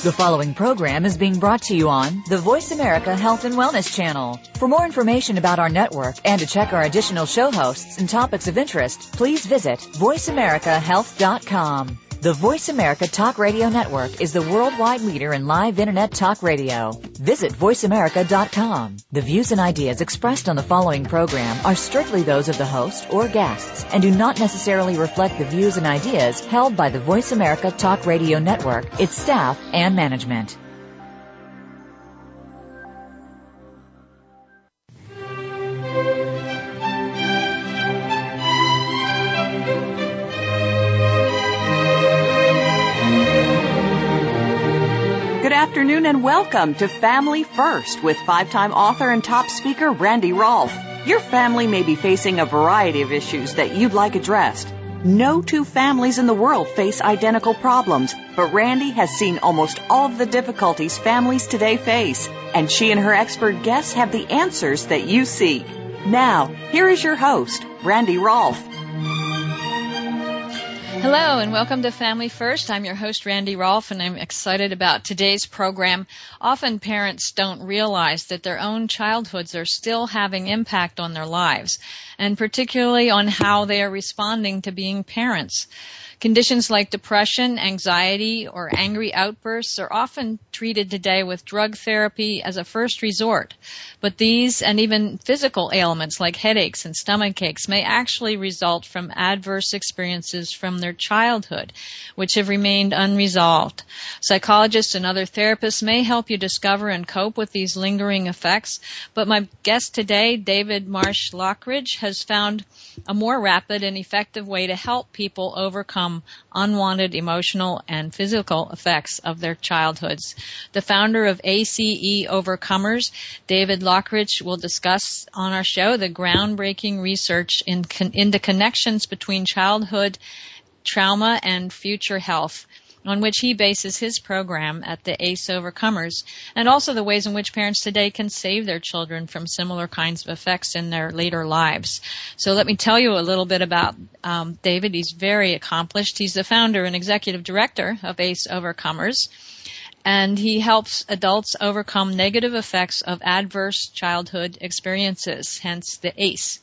The following program is being brought to you on the Voice America Health and Wellness Channel. For more information about our network and to check our additional show hosts and topics of interest, please visit voiceamericahealth.com. The Voice America Talk Radio Network is the worldwide leader in live Internet talk radio. Visit voiceamerica.com. The views and ideas expressed on the following program are strictly those of the host or guests and do not necessarily reflect the views and ideas held by the Voice America Talk Radio Network, its staff, and management. Good afternoon and welcome to Family First with five-time author and top speaker Randy Rolfe. Your family may be facing a variety of issues that you'd like addressed. No two families in the world face identical problems, but Randy has seen almost all of the difficulties families today face, and she and her expert guests have the answers that you seek. Now, here is your host, Randy Rolfe. Hello and welcome to Family First. I'm your host, Randy Rolfe, and I'm excited about today's program. Often parents don't realize that their own childhoods are still having impact on their lives, and particularly on how they are responding to being parents. Conditions like depression, anxiety, or angry outbursts are often treated today with drug therapy as a first resort. But these and even physical ailments like headaches and stomach aches may actually result from adverse experiences from their childhood, which have remained unresolved. Psychologists and other therapists may help you discover and cope with these lingering effects. But my guest today, David Marsh Lockridge, has found a more rapid and effective way to help people overcome unwanted emotional and physical effects of their childhoods. The founder of ACE Overcomers, David Lockridge, will discuss on our show the groundbreaking research into connections between childhood trauma and future health, on which he bases his program at the ACE Overcomers, and also the ways in which parents today can save their children from similar kinds of effects in their later lives. So let me tell you a little bit about David. He's very accomplished. He's the founder and executive director of ACE Overcomers, and he helps adults overcome negative effects of adverse childhood experiences, hence the ACE.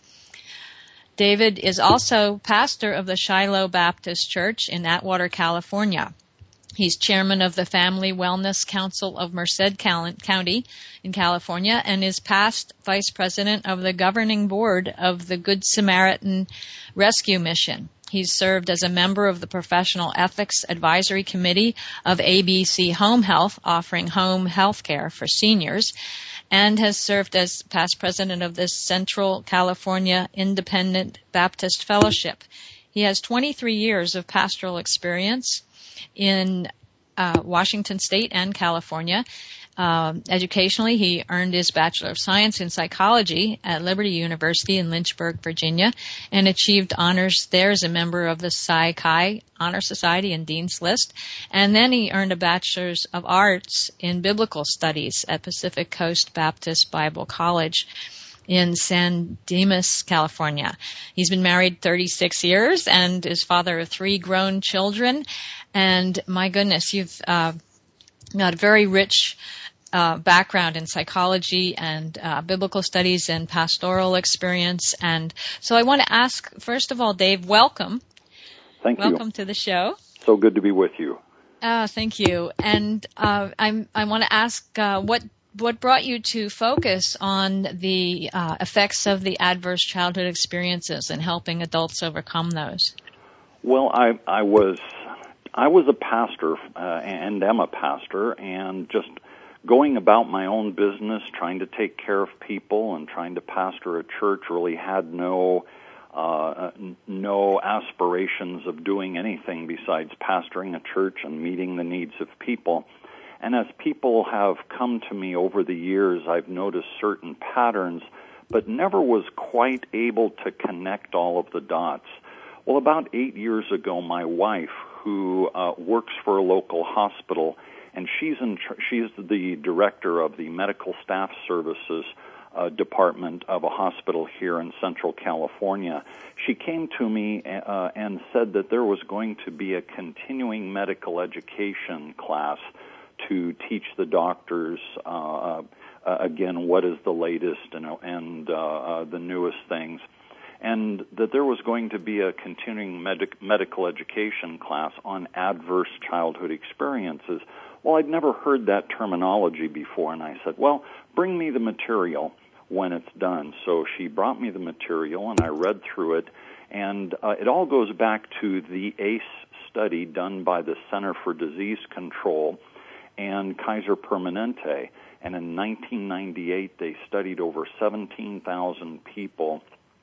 David is also pastor of the Shiloh Baptist Church in Atwater, California. He's chairman of the Family Wellness Council of Merced County in California and is past vice president of the governing board of the Good Samaritan Rescue Mission. He's served as a member of the Professional Ethics Advisory Committee of ABC Home Health, offering home health care for seniors, and has served as past president of the Central California Independent Baptist Fellowship. He has 23 years of pastoral experience in Washington State and California. Educationally, he earned his Bachelor of Science in Psychology at Liberty University in Lynchburg, Virginia, and achieved honors there as a member of the Psi Chi Honor Society and Dean's List. And then he earned a Bachelor's of Arts in Biblical Studies at Pacific Coast Baptist Bible College in San Dimas, California. He's been married 36 years and is father of 3 grown children. And my goodness, you've got a very rich background in psychology and biblical studies and pastoral experience. And so I want to ask, first of all, Dave, welcome. Thank you. Welcome to the show. So good to be with you. Thank you. And I want to ask what brought you to focus on the effects of the adverse childhood experiences and helping adults overcome those? Well, I was a pastor and am a pastor, and just going about my own business, trying to take care of people and trying to pastor a church, really had no aspirations of doing anything besides pastoring a church and meeting the needs of people. And as people have come to me over the years, I've noticed certain patterns, but never was quite able to connect all of the dots. Well, about 8 years ago, my wife, who works for a local hospital, and she's the director of the medical staff services department of a hospital here in Central California. She came to me and said that there was going to be a continuing medical education class to teach the doctors, again, what is the latest and the newest things, and that there was going to be a continuing medical education class on adverse childhood experiences. Well, I'd never heard that terminology before, and I said, well, bring me the material when it's done. So she brought me the material, and I read through it, and it all goes back to the ACE study done by the Center for Disease Control and Kaiser Permanente. And in 1998, they studied over 17,000 people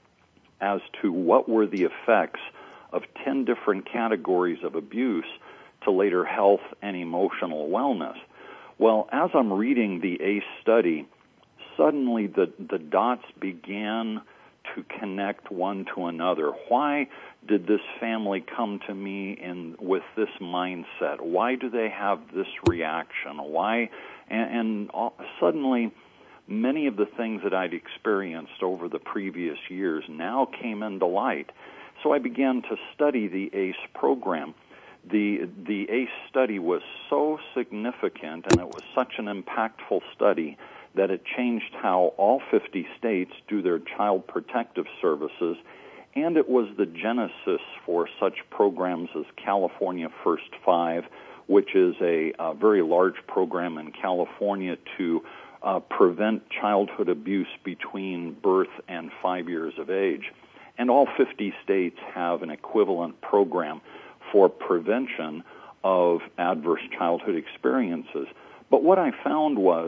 as to what were the effects of 10 different categories of abuse to later health and emotional wellness. Well, as I'm reading the ACE study, suddenly the dots began to connect one to another. Why did this family come to me with this mindset? Why do they have this reaction? Why? And suddenly, many of the things that I'd experienced over the previous years now came into light. So I began to study the ACE program. The ACE study was so significant, and it was such an impactful study that it changed how all 50 states do their child protective services, and it was the genesis for such programs as California First 5, which is a very large program in California to prevent childhood abuse between birth and 5 years of age. And all 50 states have an equivalent program for prevention of adverse childhood experiences. But what I found was,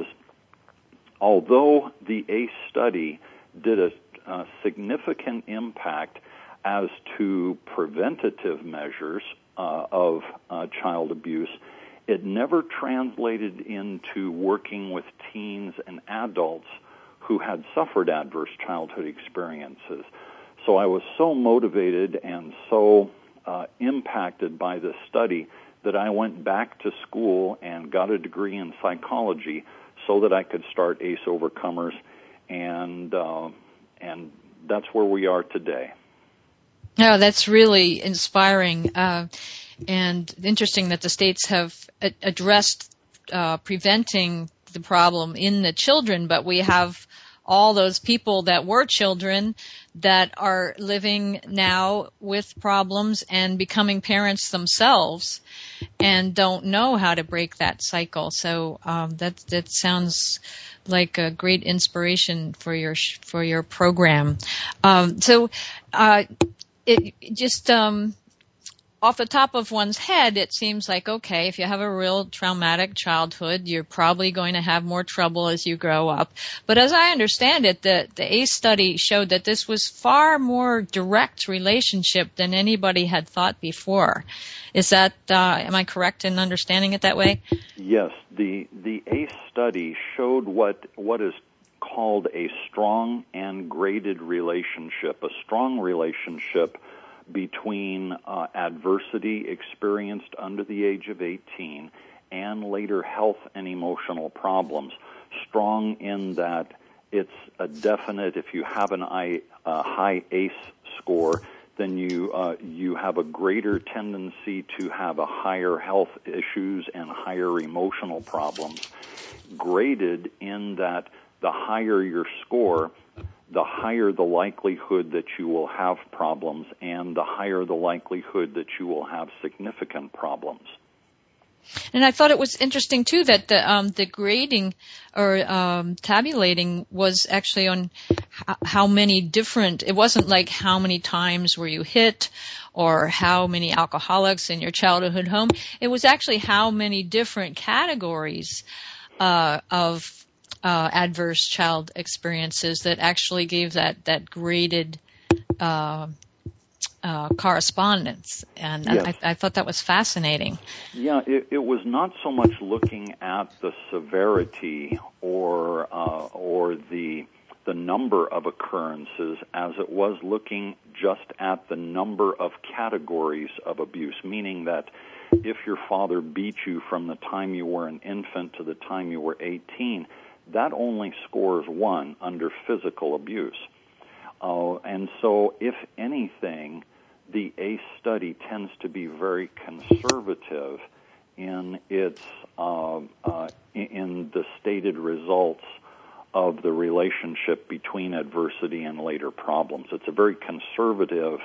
although the ACE study did a significant impact as to preventative measures of child abuse, it never translated into working with teens and adults who had suffered adverse childhood experiences. So I was so motivated and so impacted by this study that I went back to school and got a degree in psychology so that I could start ACE Overcomers, and that's where we are today. Oh, that's really inspiring and interesting that the states have addressed preventing the problem in the children, but we have all those people that were children that are living now with problems and becoming parents themselves and don't know how to break that cycle. So that sounds like a great inspiration for your program. It just off the top of one's head, it seems like, okay, if you have a real traumatic childhood, you're probably going to have more trouble as you grow up. But as I understand it, the ACE study showed that this was far more direct relationship than anybody had thought before. Is that, am I correct in understanding it that way? Yes. The ACE study showed what is called a strong and graded relationship, a strong relationship between adversity experienced under the age of 18 and later health and emotional problems. Strong in that it's a definite, if you have a high ACE score, then you have a greater tendency to have a higher health issues and higher emotional problems. Graded in that the higher your score, the higher the likelihood that you will have problems, and the higher the likelihood that you will have significant problems. And I thought it was interesting, too, that the grading or tabulating was actually on how many different, it wasn't like how many times were you hit or how many alcoholics in your childhood home. It was actually how many different categories of adverse child experiences that actually gave that graded correspondence, and yes. I thought that was fascinating. Yeah, it was not so much looking at the severity or the number of occurrences as it was looking just at the number of categories of abuse, meaning that if your father beat you from the time you were an infant to the time you were 18, that only scores 1 under physical abuse. And so, if anything, the ACE study tends to be very conservative in its in the stated results of the relationship between adversity and later problems. It's a very conservative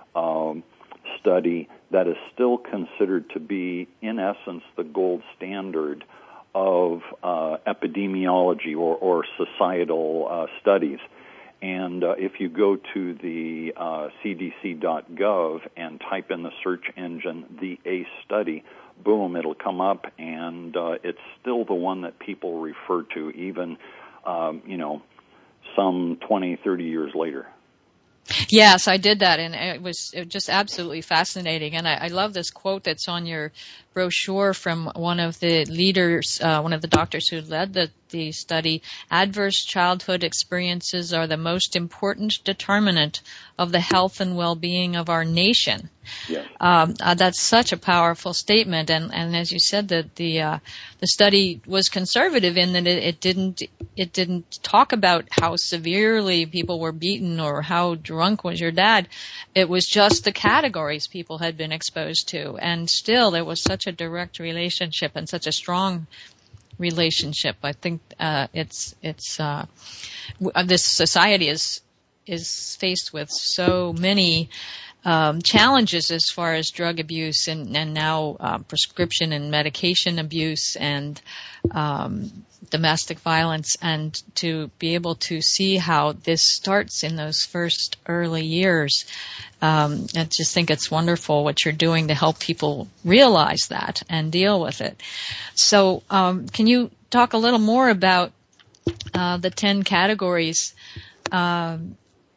study that is still considered to be, in essence, the gold standard of epidemiology or societal studies. And if you go to the cdc.gov and type in the search engine, the ACE study, boom, it'll come up, and it's still the one that people refer to even, some 20, 30 years later. Yes, I did that, and it was just absolutely fascinating. And I love this quote that's on your brochure from one of the leaders, one of the doctors who led the study. Adverse childhood experiences are the most important determinant of the health and well-being of our nation. Yes. That's such a powerful statement, and as you said, that the study was conservative in that it didn't talk about how severely people were beaten or how drunk was your dad. It was just the categories people had been exposed to, and still there was such a direct relationship and such a strong relationship. I think this society is faced with so many challenges as far as drug abuse and now prescription and medication abuse and domestic violence, and to be able to see how this starts in those first early years. I just think it's wonderful what you're doing to help people realize that and deal with it. So can you talk a little more about the 10 categories and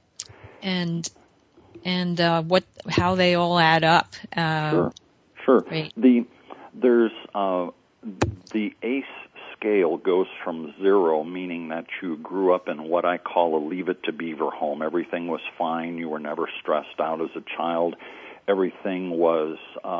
how they all add up? Sure. Great. There's the ACE scale goes from 0, meaning that you grew up in what I call a Leave It to Beaver home. Everything was fine. You were never stressed out as a child. Everything was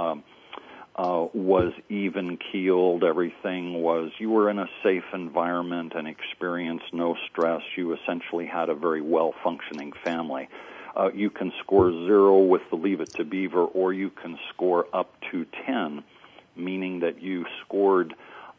even keeled. Everything was, you were in a safe environment and experienced no stress. You essentially had a very well-functioning family. You can score 0 with the Leave It to Beaver, or you can score up to 10, meaning that you scored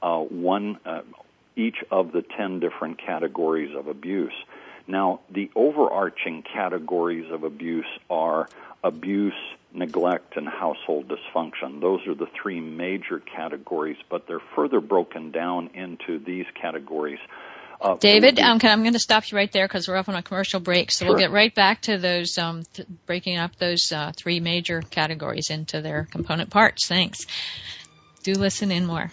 each of the 10 different categories of abuse. Now, the overarching categories of abuse are abuse, neglect, and household dysfunction. Those are the 3 major categories, but they're further broken down into these categories. David, I'm going to stop you right there because we're up on a commercial break. So Sure. We'll get right back to those, breaking up those 3 major categories into their component parts. Thanks. Do listen in more.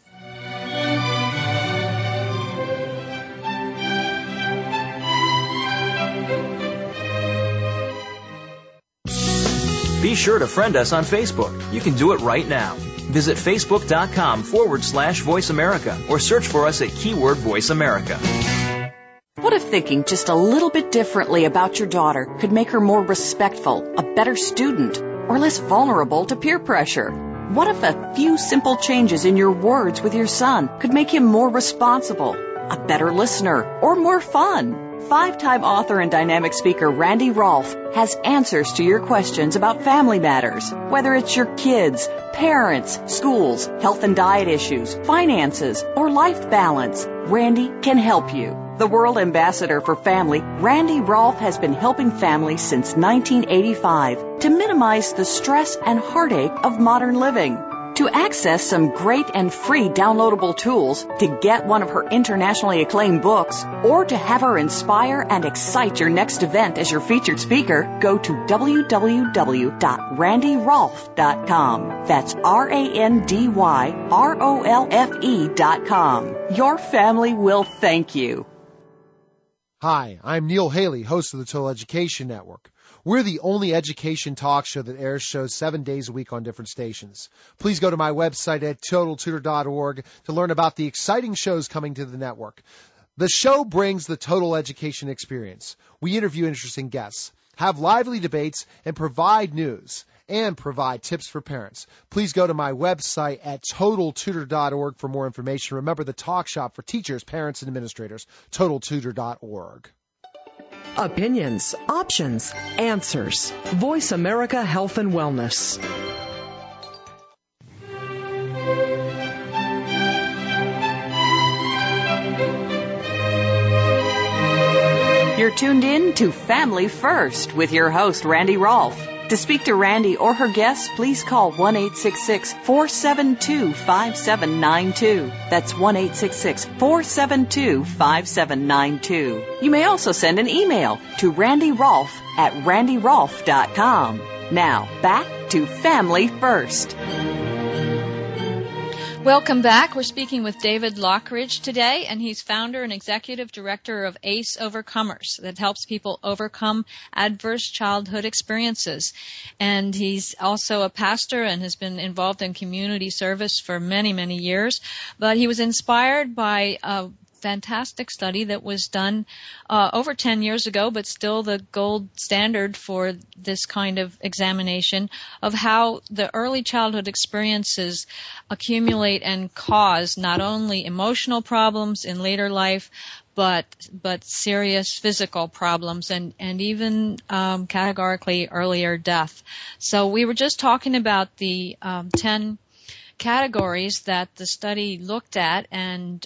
Be sure to friend us on Facebook. You can do it right now. Visit Facebook.com/Voice America or search for us at keyword Voice America. What if thinking just a little bit differently about your daughter could make her more respectful, a better student, or less vulnerable to peer pressure? What if a few simple changes in your words with your son could make him more responsible, a better listener, or more fun? 5-time author and dynamic speaker Randy Rolfe has answers to your questions about family matters. Whether it's your kids, parents, schools, health and diet issues, finances, or life balance, Randy can help you. The World Ambassador for Family, Randy Rolfe has been helping families since 1985 to minimize the stress and heartache of modern living. To access some great and free downloadable tools, to get one of her internationally acclaimed books, or to have her inspire and excite your next event as your featured speaker, go to www.randyrolfe.com. That's RANDYROLFE.com. Your family will thank you. Hi, I'm Neil Haley, host of the Total Education Network. We're the only education talk show that airs shows 7 days a week on different stations. Please go to my website at TotalTutor.org to learn about the exciting shows coming to the network. The show brings the total education experience. We interview interesting guests, have lively debates, and provide news and provide tips for parents. Please go to my website at TotalTutor.org for more information. Remember, the talk shop for teachers, parents, and administrators, TotalTutor.org. Opinions, options, answers. Voice America Health and Wellness. tuned in to Family First with your host, Randy Rolfe. To speak to Randy or her guests, please call 1-866-472-5792. That's 1-866-472-5792. You may also send an email to randyrolfe@randyrolfe.com. Now, back to Family First. Welcome back. We're speaking with David Lockridge today, and he's founder and executive director of ACE Overcomers that helps people overcome adverse childhood experiences. And he's also a pastor and has been involved in community service for many, many years. But he was inspired by a fantastic study that was done over 10 years ago, but still the gold standard for this kind of examination of how the early childhood experiences accumulate and cause not only emotional problems in later life, but serious physical problems and even categorically earlier death. So we were just talking about the 10 categories that the study looked at, and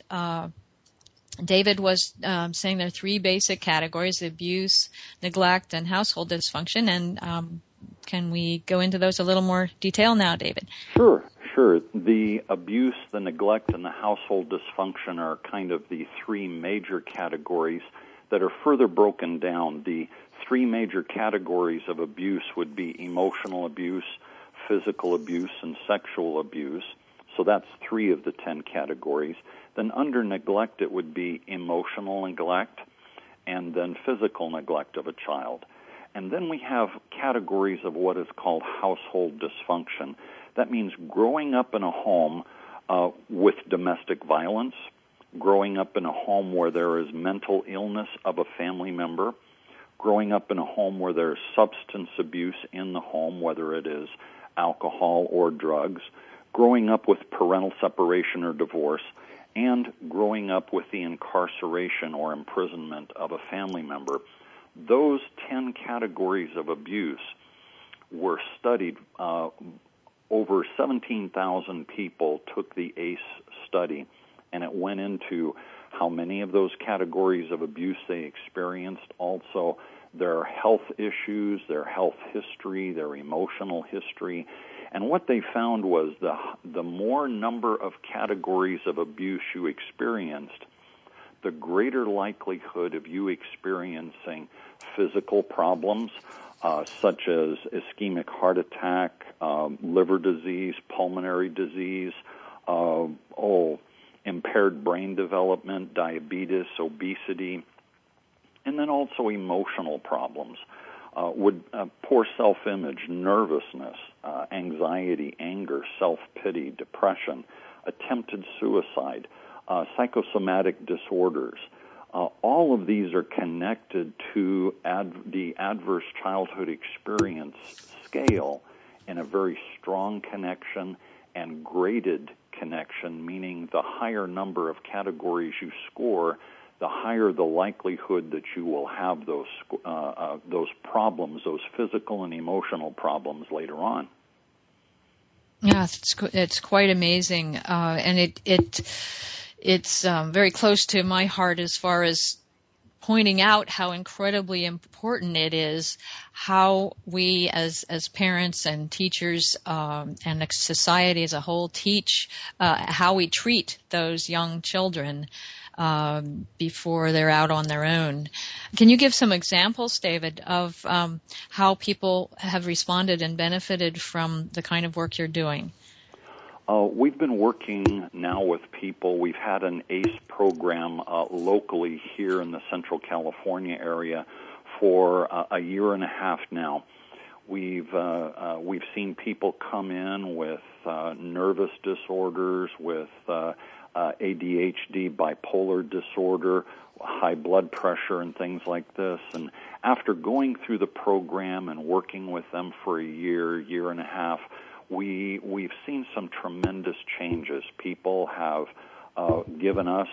David was saying there are 3 basic categories: abuse, neglect, and household dysfunction. And can we go into those a little more detail now, David? Sure. The abuse, the neglect, and the household dysfunction are kind of the 3 major categories that are further broken down. The 3 major categories of abuse would be emotional abuse, physical abuse, and sexual abuse. So that's 3 of the 10 categories. Then under neglect, it would be emotional neglect and then physical neglect of a child. And then we have categories of what is called household dysfunction. That means growing up in a home with domestic violence, growing up in a home where there is mental illness of a family member, growing up in a home where there's substance abuse in the home, whether it is alcohol or drugs, growing up with parental separation or divorce, and growing up with the incarceration or imprisonment of a family member. Those 10 categories of abuse were studied. Over 17,000 people took the ACE study, and it went into how many of those categories of abuse they experienced, also their health issues, their health history, their emotional history. And what they found was the more number of categories of abuse you experienced, the greater likelihood of you experiencing physical problems, such as ischemic heart attack, liver disease, pulmonary disease, impaired brain development, diabetes, obesity, and then also emotional problems. Poor self-image, nervousness, anxiety, anger, self-pity, depression, attempted suicide, psychosomatic disorders. All of these are connected to the adverse childhood experience scale in a very strong connection and graded connection, meaning the higher number of categories you score, the higher the likelihood that you will have those problems, those physical and emotional problems later on. Yeah, it's quite amazing, and it's very close to my heart as far as pointing out how incredibly important it is how we as parents and teachers and the society as a whole teach how we treat those young children before they're out on their own. Can you give some examples, David, of how people have responded and benefited from the kind of work you're doing? We've been working now with people. We've had an ACE program locally here in the Central California area for a year and a half now. We've seen people come in with nervous disorders, with ADHD, bipolar disorder, high blood pressure, and things like this. And after going through the program and working with them for a year and a half, we've seen some tremendous changes. People have given us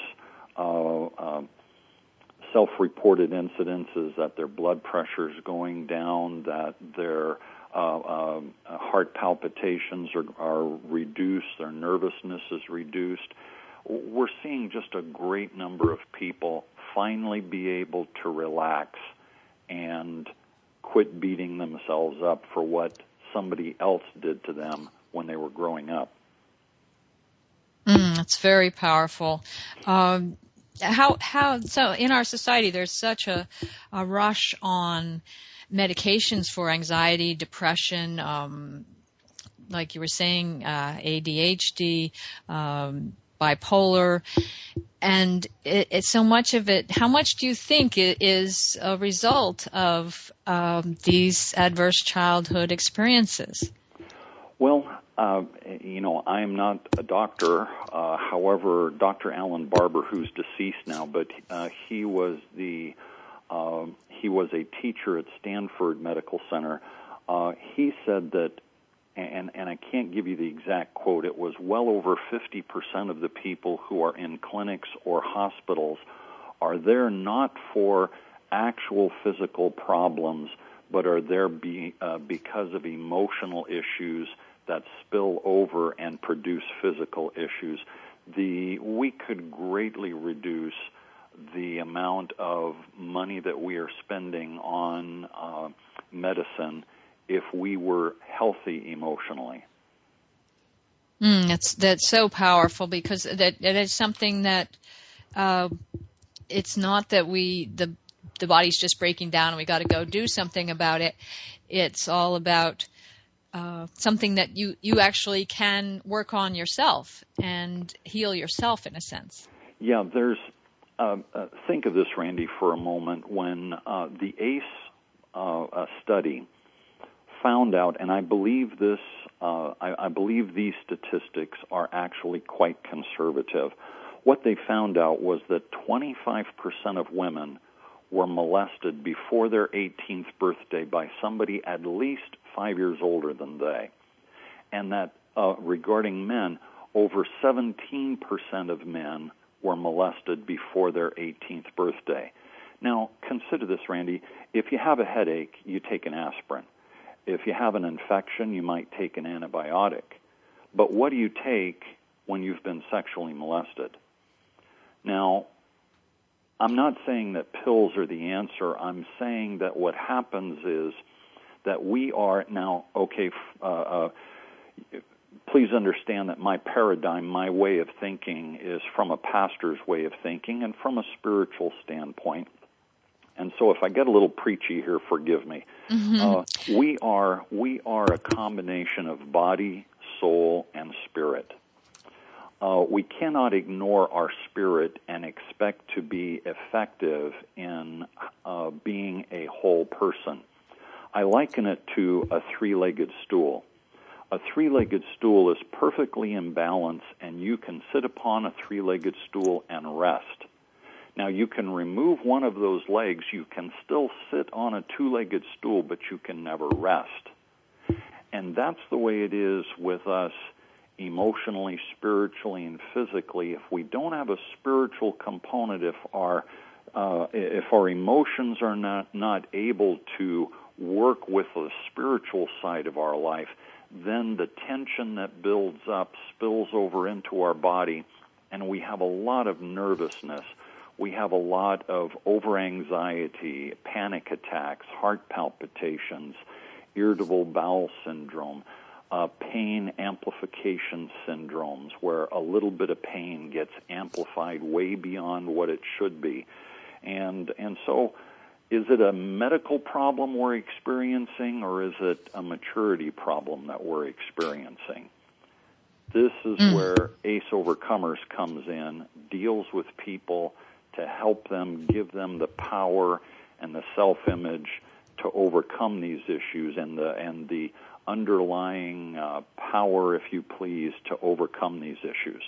self-reported incidences that their blood pressure is going down, that their heart palpitations are reduced, their nervousness is reduced. We're seeing just a great number of people finally be able to relax and quit beating themselves up for what somebody else did to them when they were growing up. That's very powerful. So in our society there's such a rush on medications for anxiety, depression, like you were saying, ADHD, bipolar, and it's so much of it. How much do you think is a result of these adverse childhood experiences? Well, I'm not a doctor. However, Dr. Alan Barber, who's deceased now, but he was a teacher at Stanford Medical Center. He said that, and I can't give you the exact quote, it was well over 50% of the people who are in clinics or hospitals are there not for actual physical problems, but are there because of emotional issues that spill over and produce physical issues. We could greatly reduce the amount of money that we are spending on medicine if we were healthy emotionally. That's so powerful, because that is something that it's not that the body's just breaking down and we got to go do something about it. It's all about something that you actually can work on yourself and heal yourself in a sense. Yeah, there's think of this, Randy, for a moment. When the ACE study found out, and I believe this, I believe these statistics are actually quite conservative. What they found out was that 25% of women were molested before their 18th birthday by somebody at least 5 years older than they. And that regarding men, over 17% of men were molested before their 18th birthday. Now, consider this, Randy. If you have a headache, you take an aspirin. If you have an infection, you might take an antibiotic. But what do you take when you've been sexually molested? Now, I'm not saying that pills are the answer. I'm saying that what happens is that we are now, please understand that my paradigm, my way of thinking is from a pastor's way of thinking and from a spiritual standpoint. And so if I get a little preachy here, forgive me. Mm-hmm. We are a combination of body, soul, and spirit. We cannot ignore our spirit and expect to be effective in being a whole person. I liken it to a three-legged stool. A three-legged stool is perfectly in balance, and you can sit upon a three-legged stool and rest. Now, you can remove one of those legs. You can still sit on a two-legged stool, but you can never rest. And that's the way it is with us emotionally, spiritually, and physically. If we don't have a spiritual component, if our emotions are not able to work with the spiritual side of our life, then the tension that builds up spills over into our body, and we have a lot of nervousness. We have a lot of over-anxiety, panic attacks, heart palpitations, irritable bowel syndrome, pain amplification syndromes, where a little bit of pain gets amplified way beyond what it should be. And so is it a medical problem we're experiencing, or is it a maturity problem that we're experiencing? This is where ACE Overcomers comes in, deals with people to help them, give them the power and the self-image to overcome these issues, and the underlying power, if you please, to overcome these issues.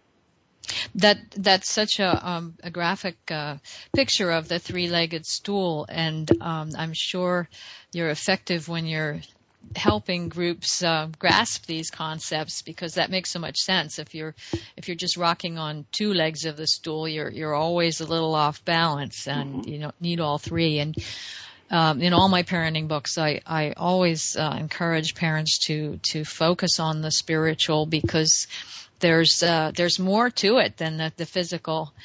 That's such a graphic picture of the three-legged stool, and I'm sure you're effective when you're helping groups grasp these concepts, because that makes so much sense. If you're just rocking on two legs of the stool, you're always a little off balance, and you need all three. And in all my parenting books, I always encourage parents to focus on the spiritual, because there's more to it than the physical.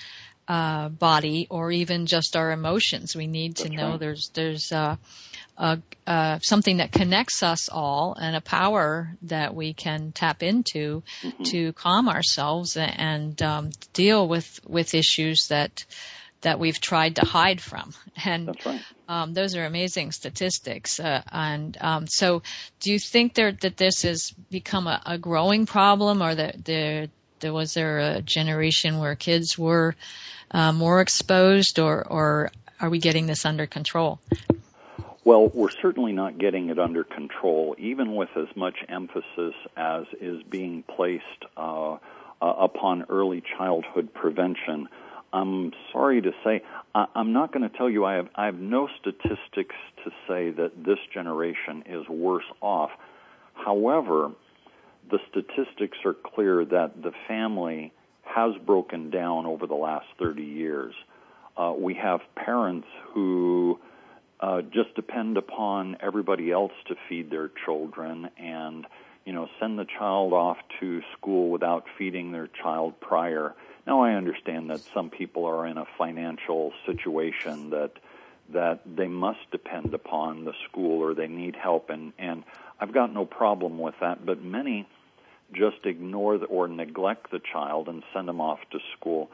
body or even just our emotions. We need to know there's something that connects us all and a power that we can tap into to calm ourselves and deal with issues that we've tried to hide from. And that's right. Those are amazing statistics. So do you think that this has become a growing problem, or that was there a generation where kids were more exposed, or are we getting this under control? Well, we're certainly not getting it under control, even with as much emphasis as is being placed upon early childhood prevention. I'm sorry to say, I'm not going to tell you I have no statistics to say that this generation is worse off. However, the statistics are clear that the family has broken down over the last 30 years. We have parents who just depend upon everybody else to feed their children and, send the child off to school without feeding their child prior. Now, I understand that some people are in a financial situation that they must depend upon the school or they need help, and I've got no problem with that, but many just ignore or neglect the child and send them off to school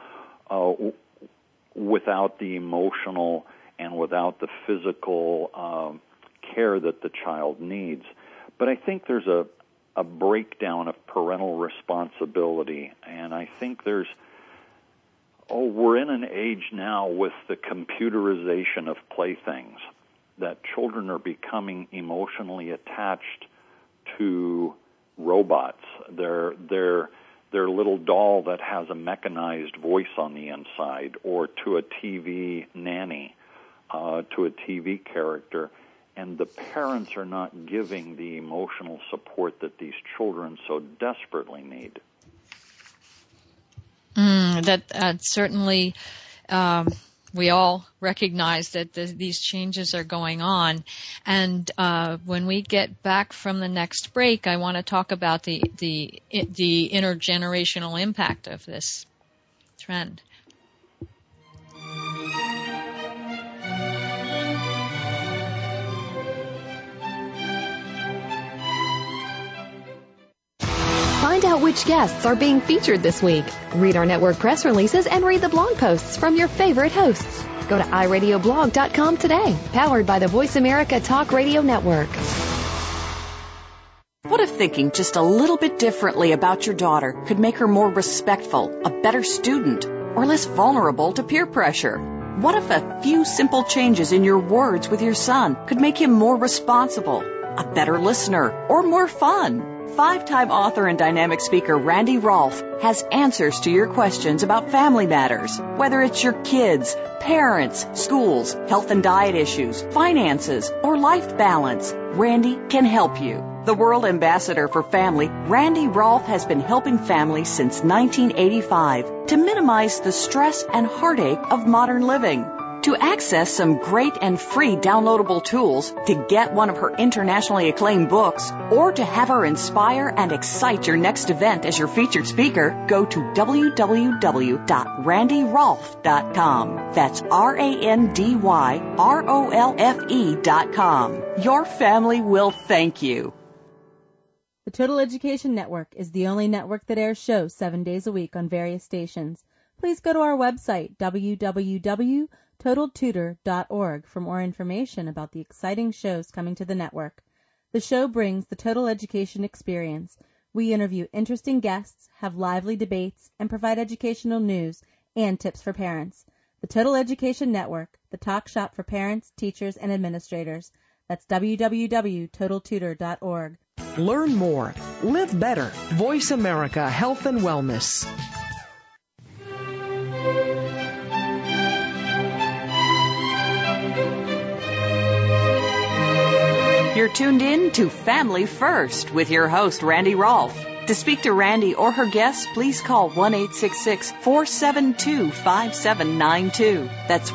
without the emotional and without the physical care that the child needs. But I think there's a breakdown of parental responsibility, and I think we're in an age now with the computerization of playthings that children are becoming emotionally attached to robots. Their little doll that has a mechanized voice on the inside, or to a TV nanny, to a TV character, and the parents are not giving the emotional support that these children so desperately need. That certainly, we all recognize that these changes are going on. And when we get back from the next break, I want to talk about the intergenerational impact of this trend. Find out which guests are being featured this week. Read our network press releases and read the blog posts from your favorite hosts. Go to iradioblog.com today, powered by the Voice America Talk Radio Network. What if thinking just a little bit differently about your daughter could make her more respectful, a better student, or less vulnerable to peer pressure? What if a few simple changes in your words with your son could make him more responsible, a better listener, or more fun? 5-time author and dynamic speaker Randy Rolfe has answers to your questions about family matters. Whether it's your kids, parents, schools, health and diet issues, finances, or life balance, Randy can help you. The World Ambassador for Family, Randy Rolfe has been helping families since 1985 to minimize the stress and heartache of modern living. To access some great and free downloadable tools, to get one of her internationally acclaimed books, or to have her inspire and excite your next event as your featured speaker, go to www.randyrolfe.com. That's RANDYROLFE.com. Your family will thank you. The Total Education Network is the only network that airs shows 7 days a week on various stations. Please go to our website, www.totaltutor.org, for more information about the exciting shows coming to the network. The show brings the total education experience. We interview interesting guests, have lively debates, and provide educational news and tips for parents. The Total Education Network, the talk shop for parents, teachers, and administrators. That's www.totaltutor.org. Learn more. Live better. Voice America Health and Wellness. You're tuned in to Family First with your host, Randy Rolfe. To speak to Randy or her guests, please call 1-866-472-5792. That's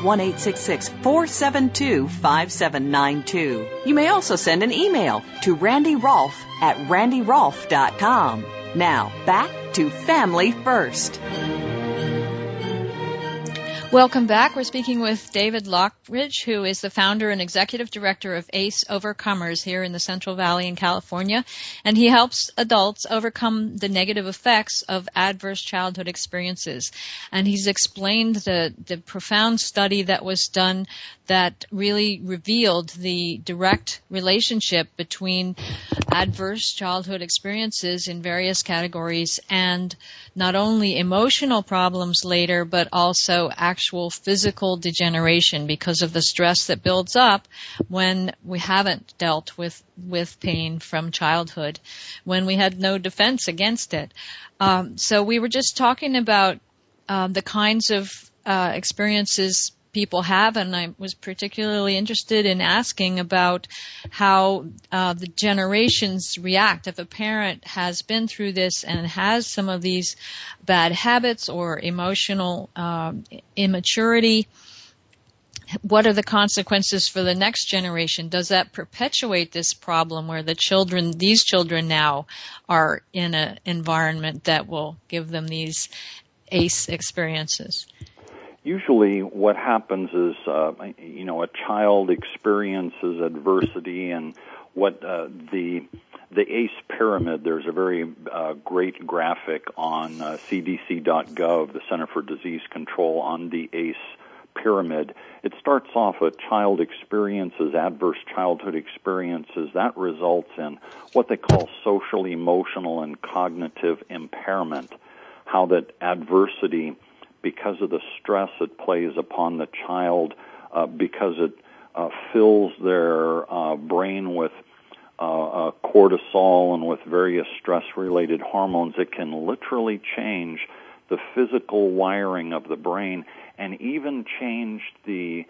1-866-472-5792. You may also send an email to randyrolfe@randyrolfe.com. Now, back to Family First. Welcome back. We're speaking with David Lockridge, who is the founder and executive director of ACE Overcomers here in the Central Valley in California. And he helps adults overcome the negative effects of adverse childhood experiences. And he's explained the profound study that was done that really revealed the direct relationship between adverse childhood experiences in various categories and not only emotional problems later, but also actual physical degeneration because of the stress that builds up when we haven't dealt with pain from childhood, when we had no defense against it. So we were just talking about the kinds of experiences people have, and I was particularly interested in asking about how the generations react. If a parent has been through this and has some of these bad habits or emotional immaturity, what are the consequences for the next generation? Does that perpetuate this problem where these children now are in an environment that will give them these ACE experiences? Usually what happens is, a child experiences adversity, and what the ACE pyramid, there's a very great graphic on cdc.gov, the Center for Disease Control, on the ACE pyramid. It starts off with child experiences, adverse childhood experiences. That results in what they call social, emotional, and cognitive impairment, how that adversity, because of the stress it plays upon the child, because it fills their brain with cortisol and with various stress-related hormones, it can literally change the physical wiring of the brain and even change the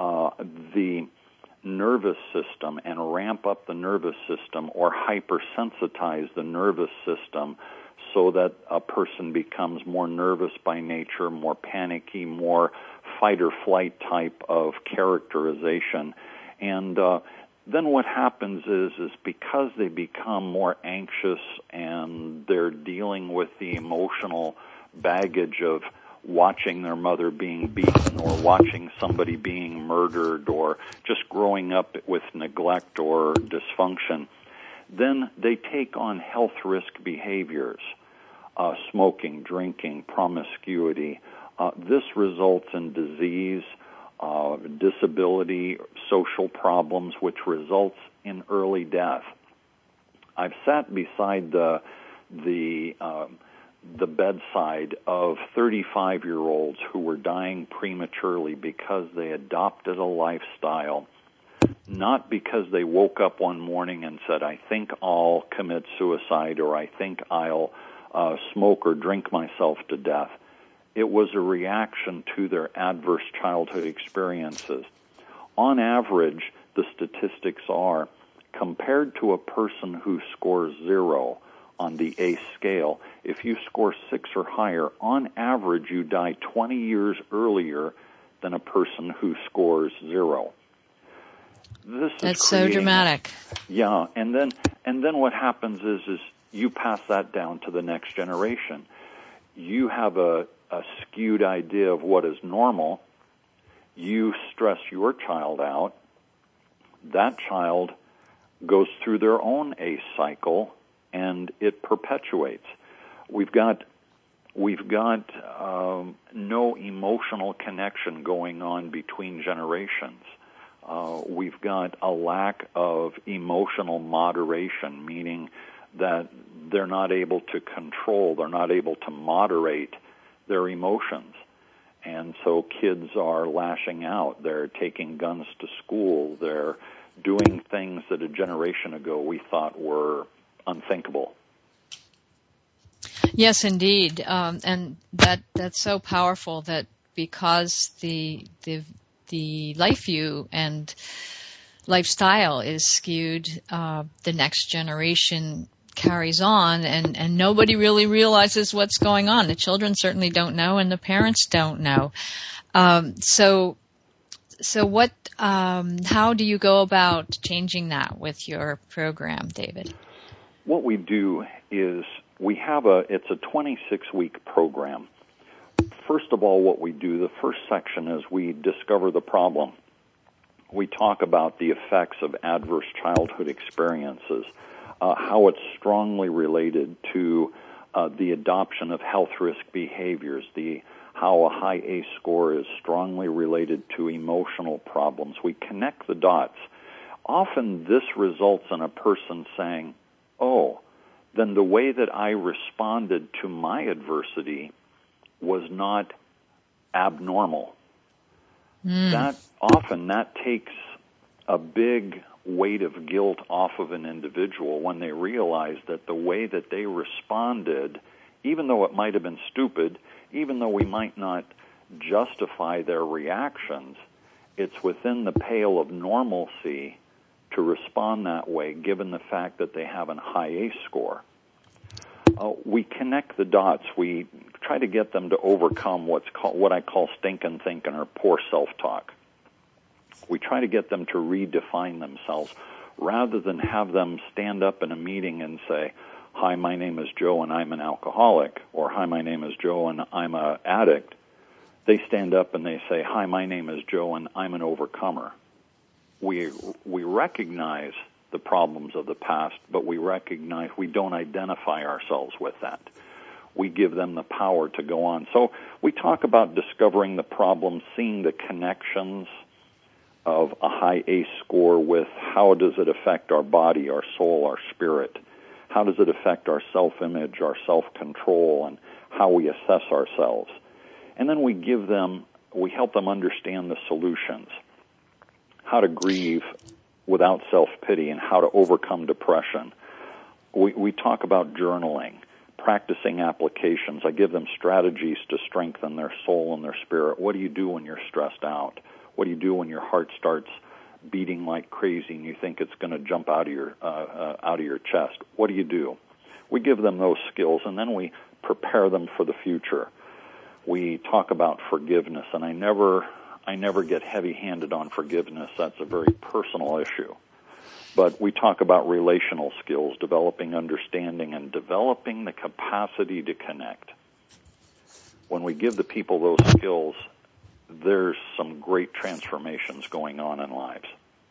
nervous system and ramp up the nervous system or hypersensitize the nervous system, so that a person becomes more nervous by nature, more panicky, more fight-or-flight type of characterization. And then what happens is because they become more anxious and they're dealing with the emotional baggage of watching their mother being beaten or watching somebody being murdered or just growing up with neglect or dysfunction, then they take on health risk behaviors. Smoking, drinking, promiscuity. This results in disease, disability, social problems, which results in early death. I've sat beside the bedside of 35-year-olds who were dying prematurely because they adopted a lifestyle, not because they woke up one morning and said, I think I'll commit suicide, or I think I'll smoke or drink myself to death. It was a reaction to their adverse childhood experiences. On average, the statistics are, compared to a person who scores 0 on the ACE scale, if you score 6 or higher, on average you die 20 years earlier than a person who scores 0. That's so dramatic. Yeah, and then what happens is you pass that down to the next generation. You have a skewed idea of what is normal. You stress your child out. That child goes through their own ACE cycle, and it perpetuates. We've got no emotional connection going on between generations. We've got a lack of emotional moderation, meaning that they're not able to control, they're not able to moderate their emotions. And so kids are lashing out. They're taking guns to school. They're doing things that a generation ago we thought were unthinkable. Yes, indeed. And that's so powerful that because the life view and lifestyle is skewed, the next generation carries on, and nobody really realizes what's going on. The children certainly don't know, and the parents don't know. So what? How do you go about changing that with your program, David? What we do is we have it's a 26-week program. first of all, what we do, the first section is we discover the problem. We talk about the effects of adverse childhood experiences, how it's strongly related to the adoption of health risk behaviors, how a high ACE score is strongly related to emotional problems. We connect the dots. Often this results in a person saying, oh, then the way that I responded to my adversity was not abnormal. That takes a big weight of guilt off of an individual when they realize that the way that they responded, even though it might have been stupid, even though we might not justify their reactions, it's within the pale of normalcy to respond that way, given the fact that they have a high ACE score. We connect the dots. We try to get them to overcome what I call stinking thinking or poor self-talk. We try to get them to redefine themselves rather than have them stand up in a meeting and say, hi, my name is Joe and I'm an alcoholic, or hi, my name is Joe and I'm an addict. They stand up and they say, hi, my name is Joe and I'm an overcomer. We recognize the problems of the past, but we recognize we don't identify ourselves with that. We give them the power to go on. So we talk about discovering the problem, seeing the connections of a high ACE score with how does it affect our body, our soul, our spirit. How does it affect our self-image, our self-control, and how we assess ourselves? And then we help them understand the solutions, how to grieve without self-pity and how to overcome depression. We talk about journaling, practicing applications. I give them strategies to strengthen their soul and their spirit. What do you do when you're stressed out? What do you do when your heart starts beating like crazy and you think it's going to jump out of your chest? What do you do? We give them those skills, and then we prepare them for the future. We talk about forgiveness, and I never get heavy-handed on forgiveness. That's a very personal issue. But we talk about relational skills, developing understanding, and developing the capacity to connect. When we give the people those skills, there's some great transformations going on in lives.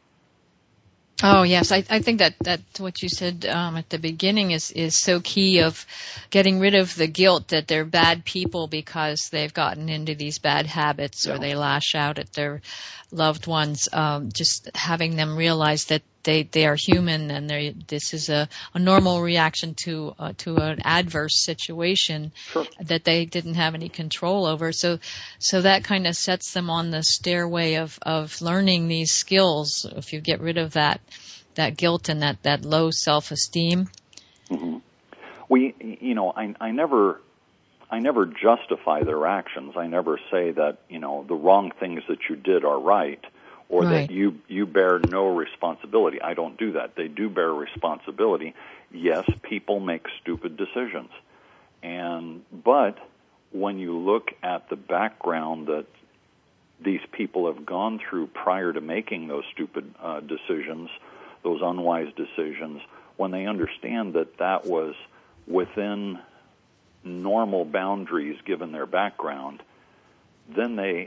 Oh, yes. I think that what you said at the beginning is so key, of getting rid of the guilt that they're bad people because they've gotten into these bad habits or they lash out at their loved ones. Just having them realize that they are human and this is a normal reaction to an adverse situation that they didn't have any control over. So that kind of sets them on the stairway of learning these skills. If you get rid of that guilt and that low self-esteem. Mm-hmm. I never justify their actions. I never say that, the wrong things that you did are right. Or that you bear no responsibility. I don't do that. They do bear responsibility. Yes, people make stupid decisions. But when you look at the background that these people have gone through prior to making those stupid decisions, those unwise decisions, when they understand that was within normal boundaries given their background, then they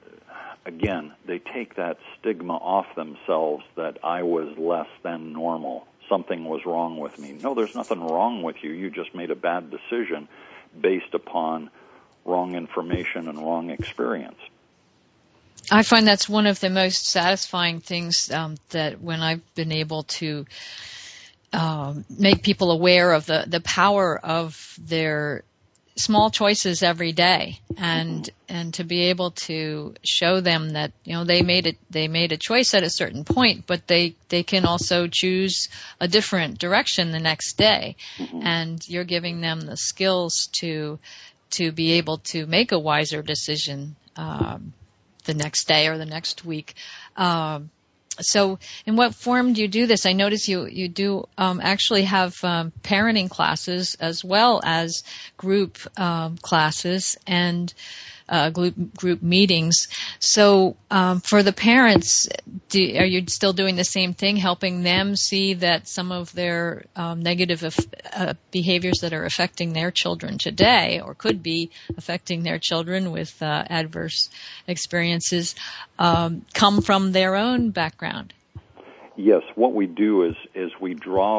take that stigma off themselves that I was less than normal. Something was wrong with me. No, there's nothing wrong with you. You just made a bad decision based upon wrong information and wrong experience. I find that's one of the most satisfying things that when I've been able to make people aware of the power of their small choices every day, and to be able to show them that they made a choice at a certain point, but they can also choose a different direction the next day, and you're giving them the skills to be able to make a wiser decision the next day or the next week. So in what form do you do this? I notice you do actually have parenting classes as well as group classes and group meetings. So for the parents, are you still doing the same thing, helping them see that some of their negative behaviors that are affecting their children today, or could be affecting their children with adverse experiences, come from their own background? Yes, what we do is we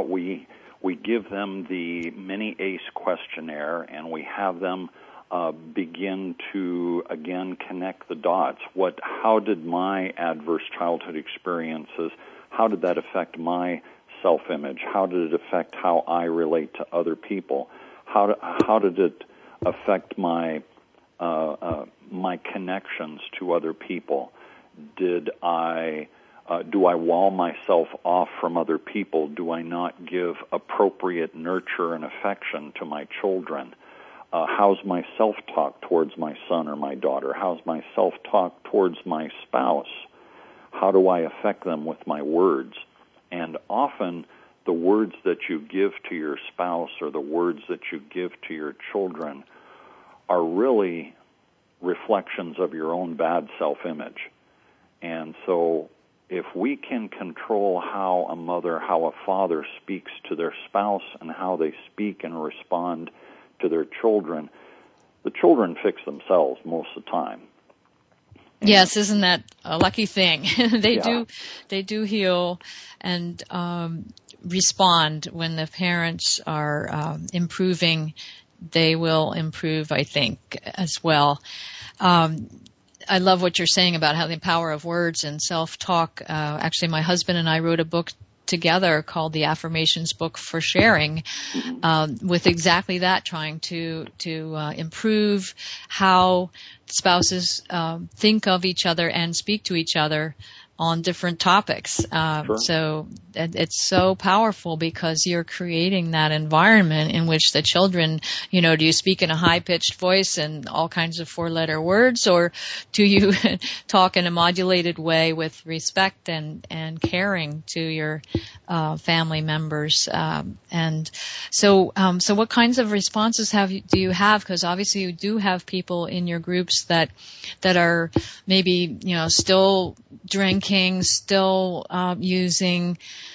give them the mini ACE questionnaire, and we have them begin to, again, connect the dots. How did my adverse childhood experiences, how did that affect my self-image? How did it affect how I relate to other people? How did it affect my connections to other people? Do I wall myself off from other people? Do I not give appropriate nurture and affection to my children? How's my self-talk towards my son or my daughter? How's my self-talk towards my spouse? How do I affect them with my words? And often the words that you give to your spouse or the words that you give to your children are really reflections of your own bad self-image. And so if we can control how a mother, how a father speaks to their spouse and how they speak and respond to their children, the children fix themselves most of the time. And yes, isn't that a lucky thing? They do heal and respond when the parents are improving. They will improve, I think, as well. I love what you're saying about how the power of words and self-talk. Actually, my husband and I wrote a book together called the Affirmations Book for Sharing, with exactly that, trying to improve how spouses think of each other and speak to each other on different topics. Sure. So it's so powerful because you're creating that environment in which the children, do you speak in a high-pitched voice and all kinds of four-letter words, or do you talk in a modulated way with respect and caring to your family members? And so what kinds of responses do you have? Because obviously you do have people in your groups that are maybe, still drinking, still using,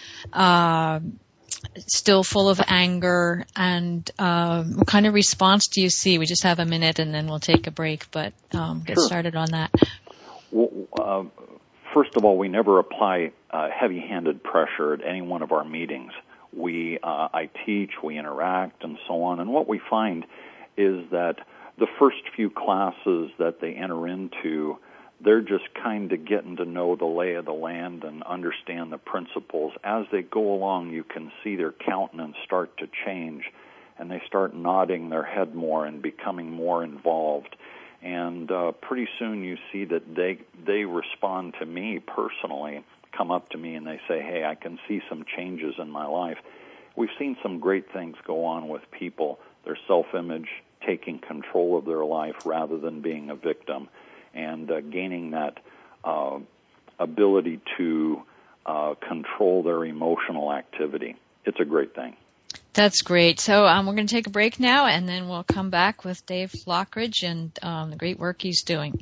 still full of anger, and what kind of response do you see? We just have a minute and then we'll take a break, but get started on that. Well, first of all, we never apply heavy-handed pressure at any one of our meetings. I teach, we interact, and so on, and what we find is that the first few classes that they enter into, they're just kind of getting to know the lay of the land and understand the principles. As they go along, you can see their countenance start to change, and they start nodding their head more and becoming more involved. And pretty soon you see that they respond to me personally, come up to me and they say, hey, I can see some changes in my life. We've seen some great things go on with people, their self-image, taking control of their life rather than being a victim, and gaining that ability to control their emotional activity. It's a great thing. That's great. So we're going to take a break now, and then we'll come back with Dave Lockridge and the great work he's doing.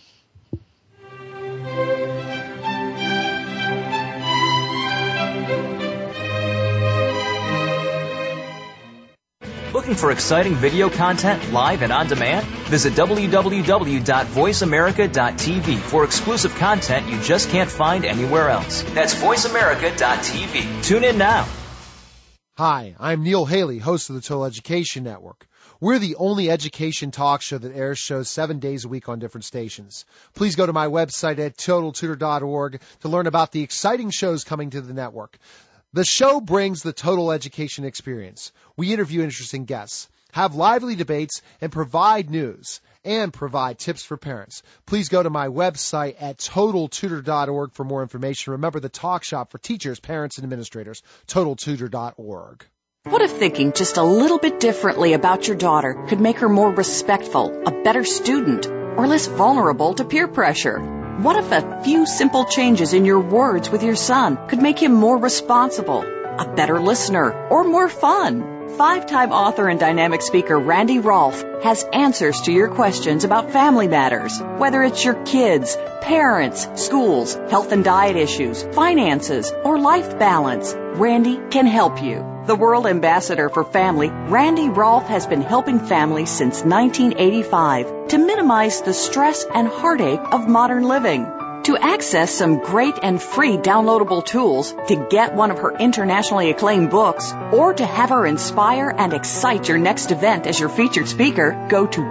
Looking for exciting video content live and on demand? Visit www.voiceamerica.tv for exclusive content you just can't find anywhere else. That's voiceamerica.tv. Tune in now. Hi, I'm Neil Haley, host of the Total Education Network. We're the only education talk show that airs shows 7 days a week on different stations. Please go to my website at TotalTutor.org to learn about the exciting shows coming to the network. The show brings the total education experience. We interview interesting guests, have lively debates, and provide news and provide tips for parents. Please go to my website at TotalTutor.org for more information. Remember, the talk shop for teachers, parents, and administrators, TotalTutor.org. What if thinking just a little bit differently about your daughter could make her more respectful, a better student, or less vulnerable to peer pressure? What if a few simple changes in your words with your son could make him more responsible, a better listener, or more fun? 5-time author and dynamic speaker Randy Rolfe has answers to your questions about family matters. Whether it's your kids, parents, schools, health and diet issues, finances, or life balance, Randy can help you. The World Ambassador for Family, Randy Rolfe has been helping families since 1985 to minimize the stress and heartache of modern living. To access some great and free downloadable tools, to get one of her internationally acclaimed books, or to have her inspire and excite your next event as your featured speaker, go to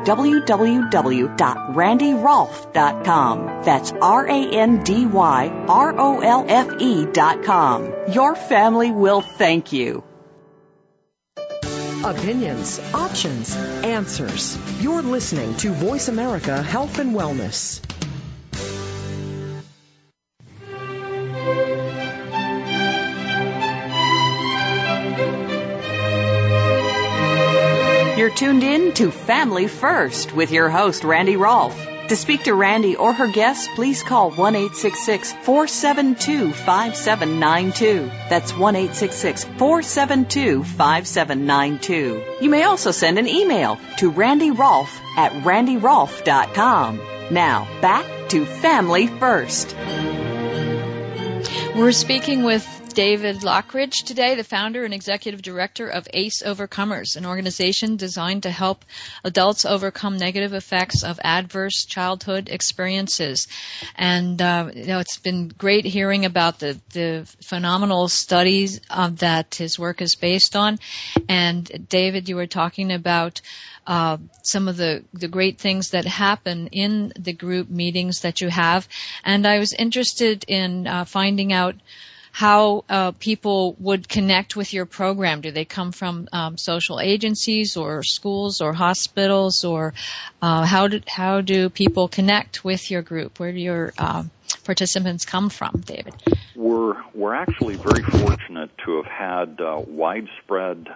www.randyrolfe.com. That's RANDYROLFE.com. Your family will thank you. Opinions, options, answers. You're listening to Voice America Health and Wellness. You're tuned in to Family First with your host, Randy Rolfe. To speak to Randy or her guests, please call 1-866-472-5792. That's 1-866-472-5792. You may also send an email to randyrolfe@randyrolfe.com. Now, back to Family First. We're speaking with David Lockridge today, the founder and executive director of ACE Overcomers, an organization designed to help adults overcome negative effects of adverse childhood experiences. And it's been great hearing about the phenomenal studies that his work is based on. And David, you were talking about some of the great things that happen in the group meetings that you have. And I was interested in finding out how people would connect with your program. Do they come from social agencies or schools or hospitals, or how do people connect with your group? Where do your participants come from, David? We're actually very fortunate to have had widespread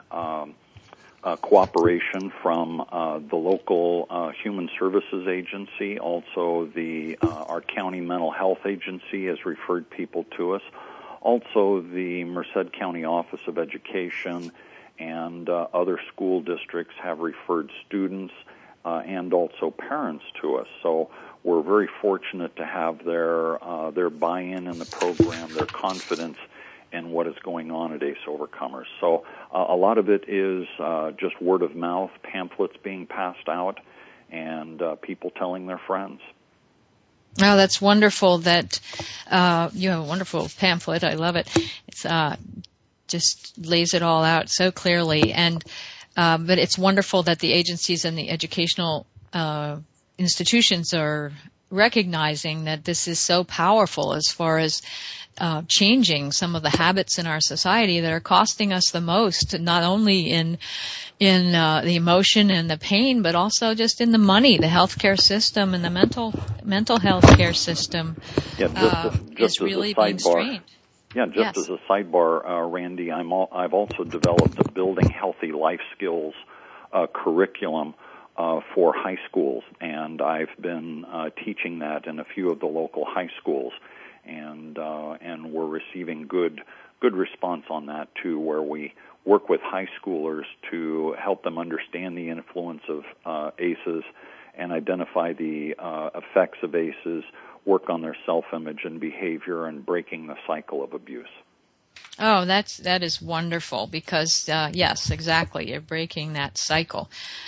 cooperation from the local Human Services Agency. Also, our county mental health agency has referred people to us. Also, the Merced County Office of Education and other school districts have referred students and also parents to us. So we're very fortunate to have their buy-in in the program, their confidence in what is going on at ACE Overcomers. So a lot of it is just word of mouth, pamphlets being passed out, and people telling their friends. Oh, that's wonderful that you have a wonderful pamphlet. I love it. It's just lays it all out so clearly. And but it's wonderful that the agencies and the educational institutions are recognizing that this is so powerful as far as changing some of the habits in our society that are costing us the most, not only in the emotion and the pain, but also just in the money. The healthcare system and the mental health care system is really being strained. Yeah, just as a sidebar, Randy, I've also developed a Building Healthy Life Skills curriculum for high schools, and I've been teaching that in a few of the local high schools, and we're receiving good response on that too, where we work with high schoolers to help them understand the influence of ACEs and identify the effects of ACEs, work on their self-image and behavior, and breaking the cycle of abuse. Oh, that is wonderful, because yes, exactly, you're breaking that cycle.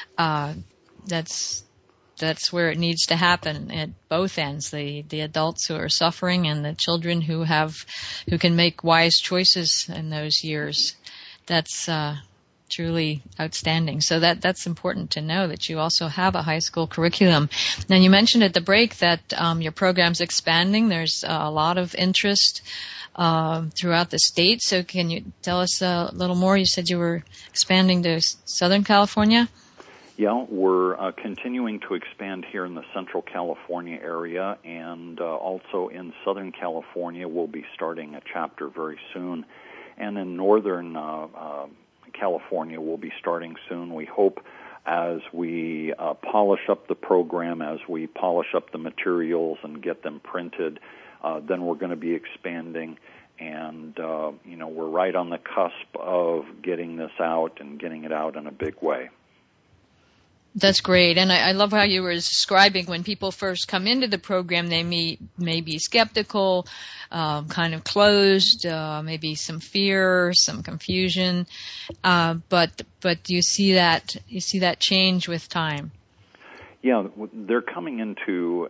That's where it needs to happen at both ends, the adults who are suffering and the children who can make wise choices in those years. That's truly outstanding. So that's important to know, that you also have a high school curriculum. Now, you mentioned at the break that your program's expanding. There's a lot of interest throughout the state. So can you tell us a little more? You said you were expanding to Southern California? Yeah, we're continuing to expand here in the Central California area, and also in Southern California we'll be starting a chapter very soon. And in Northern California we'll be starting soon. We hope as we polish up the program, as we polish up the materials and get them printed, then we're going to be expanding. And, we're right on the cusp of getting this out and getting it out in a big way. That's great. And I love how you were describing when people first come into the program, they may be skeptical, kind of closed, maybe some fear, some confusion. But you see that change with time. Yeah, they're coming into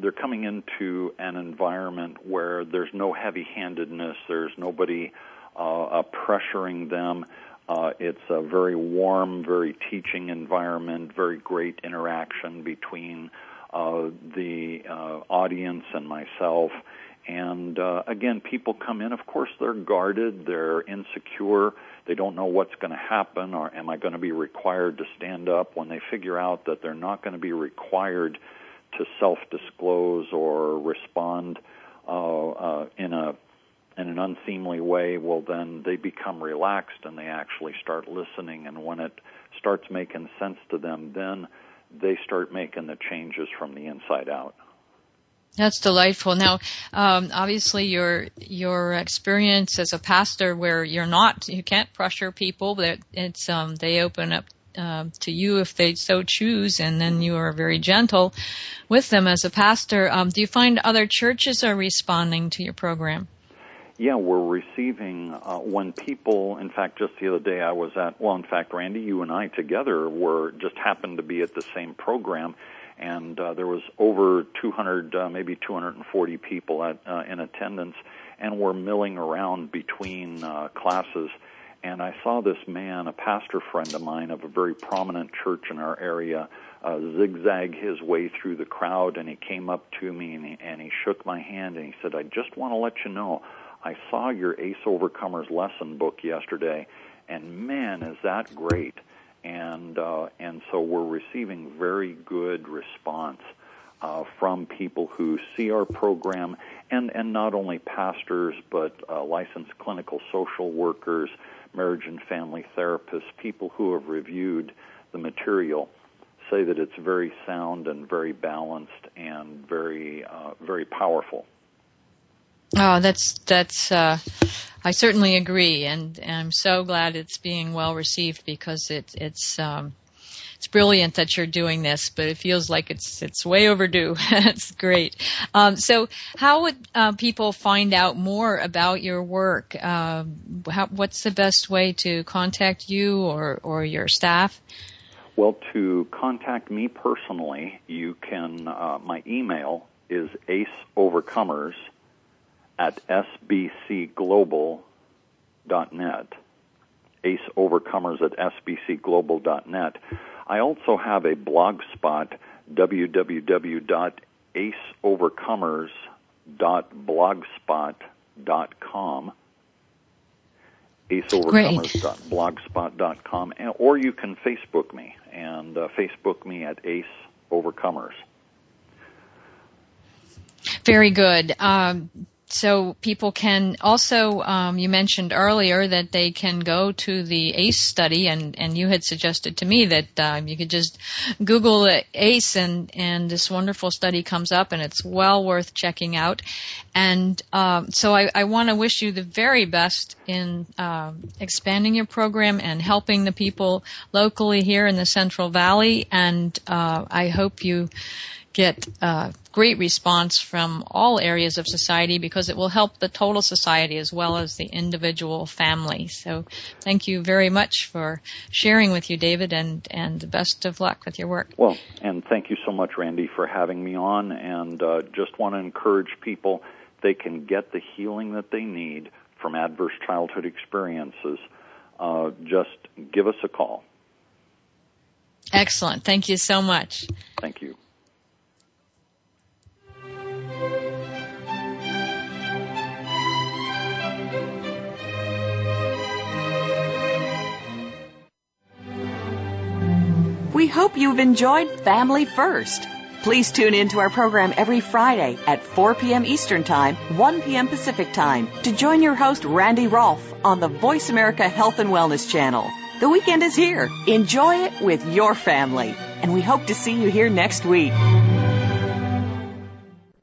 an environment where there's no heavy-handedness, there's nobody pressuring them. It's a very warm, very teaching environment, very great interaction between the audience and myself. And again, people come in, of course, they're guarded, they're insecure, they don't know what's going to happen, or am I going to be required to stand up? When they figure out that they're not going to be required to self-disclose or respond in an unseemly way, well, then they become relaxed and they actually start listening. And when it starts making sense to them, then they start making the changes from the inside out. That's delightful. Now, obviously, your experience as a pastor, where you can't pressure people, but they open up to you if they so choose, and then you are very gentle with them as a pastor. Do you find other churches are responding to your program? Yeah, we're receiving, when people, in fact, just the other day I was Randy, you and I together just happened to be at the same program, and there was over 200, maybe 240 people in attendance, and we're milling around between classes. And I saw this man, a pastor friend of mine of a very prominent church in our area, zigzag his way through the crowd, and he came up to me and he shook my hand and he said, "I just want to let you know, I saw your Ace Overcomers lesson book yesterday, and man, is that great." And so we're receiving very good response from people who see our program, and not only pastors, but licensed clinical social workers, marriage and family therapists, people who have reviewed the material say that it's very sound and very balanced and very powerful. Oh, that's I certainly agree, and I'm so glad it's being well received, because it's brilliant that you're doing this, but it feels like it's way overdue. It's great. So how would people find out more about your work? What's the best way to contact you or your staff? Well, to contact me personally, you can, my email is aceovercomers@sbcglobal.net, aceovercomers@sbcglobal.net. I also have a blog spot, www.aceovercomers.blogspot.com, aceovercomers.blogspot.com, or you can Facebook me, and Facebook me at Ace Overcomers. Very good. So people can also, you mentioned earlier that they can go to the ACE study, and you had suggested to me that you could just Google ACE, and this wonderful study comes up, and it's well worth checking out. And so I want to wish you the very best in expanding your program and helping the people locally here in the Central Valley, and I hope you get great response from all areas of society, because it will help the total society as well as the individual family. So thank you very much for sharing with you, David, and the best of luck with your work. Well, and thank you so much, Randy, for having me on, and just want to encourage people, they can get the healing that they need from adverse childhood experiences. Just give us a call. Excellent. Thank you so much. Thank you. We hope you've enjoyed Family First. Please tune in to our program every Friday at 4 p.m. Eastern Time, 1 p.m. Pacific Time to join your host, Randy Rolfe, on the Voice America Health and Wellness Channel. The weekend is here. Enjoy it with your family. And we hope to see you here next week.